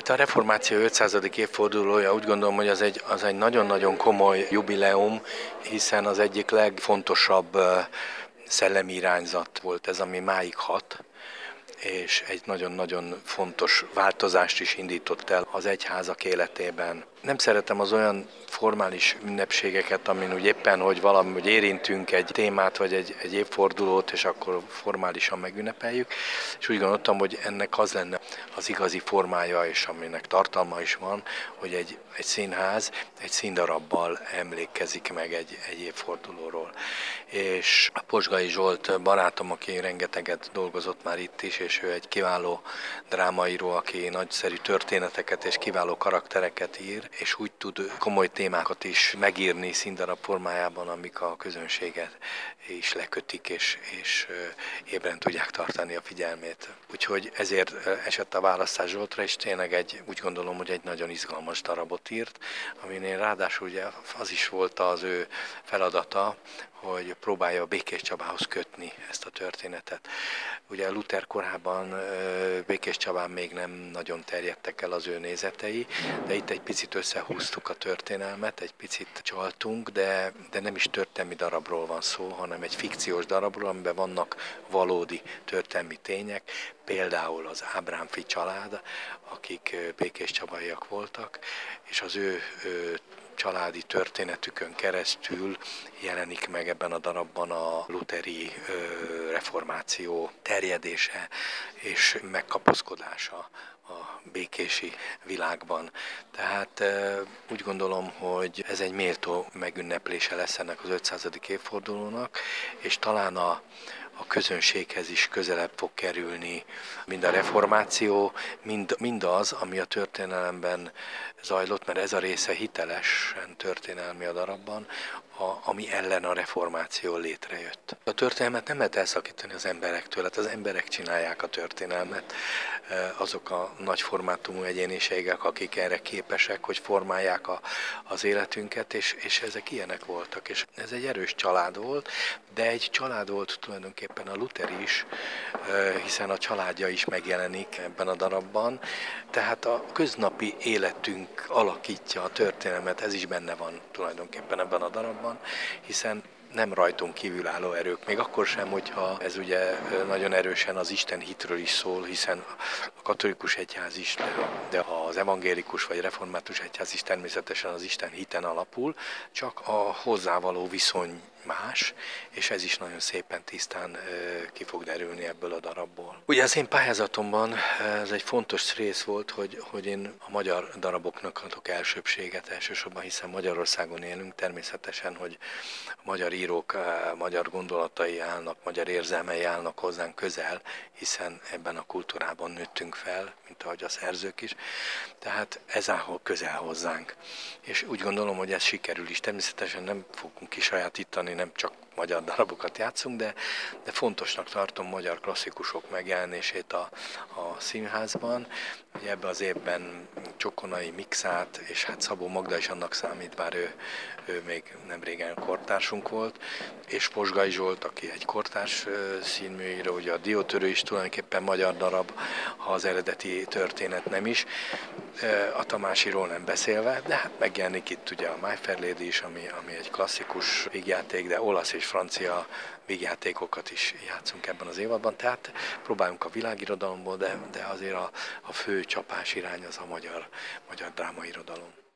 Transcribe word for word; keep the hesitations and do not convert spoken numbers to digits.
Hát a reformáció ötszázadik évfordulója, úgy gondolom, hogy az egy, az egy nagyon-nagyon komoly jubileum, hiszen az egyik legfontosabb szellemi irányzat volt ez, ami máig hat, és egy nagyon-nagyon fontos változást is indított el az egyházak életében. Nem szeretem az olyan formális ünnepségeket, amin úgy éppen, hogy valami, hogy érintünk egy témát, vagy egy, egy évfordulót, és akkor formálisan megünnepeljük. És úgy gondoltam, hogy ennek az lenne az igazi formája, és aminek tartalma is van, hogy egy, egy színház egy színdarabbal emlékezik meg egy, egy évfordulóról. És a Pozsgai Zsolt barátom, aki rengeteget dolgozott már itt is, és ő egy kiváló drámaíró, aki nagyszerű történeteket és kiváló karaktereket ír, és úgy tud komoly témákat is megírni színdarab formájában, amik a közönséget is lekötik, és, és ébren tudják tartani a figyelmét. Úgyhogy ezért esett a választás Zsoltra, és tényleg egy, úgy gondolom, hogy egy nagyon izgalmas darabot írt, aminél ráadásul ugye az is volt az ő feladata, hogy próbálja a Békés Csabához kötni ezt a történetet. Ugye Luther korában Békés Csabán még nem nagyon terjedtek el az ő nézetei, de itt egy picit összehúztuk a történelmet, egy picit csaltunk, de, de nem is történelmi darabról van szó, hanem egy fikciós darabról, amiben vannak valódi történelmi tények, például az Ábrám-fi család, akik békés csabaiak voltak, és az ő, ő családi történetükön keresztül jelenik meg ebben a darabban a lutheri ö, reformáció terjedése és megkapaszkodása a békési világban. Tehát úgy gondolom, hogy ez egy méltó megünneplése lesz ennek az ötszázadik évfordulónak, és talán a a közönséghez is közelebb fog kerülni mind a reformáció, mind, mind az, ami a történelemben zajlott, mert ez a része hitelesen történelmi a darabban, a, ami ellen a reformáció létrejött. A történelmet nem lehet elszakítani az emberektől, hát az emberek csinálják a történelmet, azok a nagy formátumú egyéniségek, akik erre képesek, hogy formálják a, az életünket, és, és ezek ilyenek voltak. És ez egy erős család volt, de egy család volt tulajdonképpen a Luther is, hiszen a családja is megjelenik ebben a darabban, tehát a köznapi életünk alakítja a történelmet, ez is benne van tulajdonképpen ebben a darabban, hiszen nem rajtunk kívülálló erők, még akkor sem, hogyha ez ugye nagyon erősen az Isten hitről is szól, hiszen a katolikus egyház is, de, de az evangélikus vagy református egyház is természetesen az Isten hiten alapul, csak a hozzávaló viszony más, és ez is nagyon szépen tisztán ki fog derülni ebből a darabból. Ugye az én pályázatomban ez egy fontos rész volt, hogy, hogy én a magyar daraboknak adok elsőbséget elsősorban, hiszen Magyarországon élünk, természetesen, hogy a magyar írók, a magyar gondolatai állnak, magyar érzelmei állnak hozzánk közel, hiszen ebben a kultúrában nőttünk fel, mint ahogy a szerzők is, tehát ez áll közel hozzánk. És úgy gondolom, hogy ez sikerül is. Természetesen nem fogunk kisajátítani, nem csak magyar darabokat játszunk, de, de fontosnak tartom magyar klasszikusok megjelenését a, a színházban. Ugye ebben az évben Csokonai Mikszát, és hát Szabó Magda is annak számít, bár ő, ő még nem régen kortársunk volt, és Pozsgai Zsolt, aki egy kortárs színműíró, ugye a Diótörő is tulajdonképpen magyar darab, ha az eredeti történet nem is, a Tamásiról nem beszélve, de hát megjelenik itt ugye a My Fair Lady is, ami, ami egy klasszikus vígjáték, de olasz és francia vígjátékokat is játszunk ebben az évadban, tehát próbálunk a világirodalomból, de, de azért a, a fő csapás irány az a magyar, magyar drámairodalom.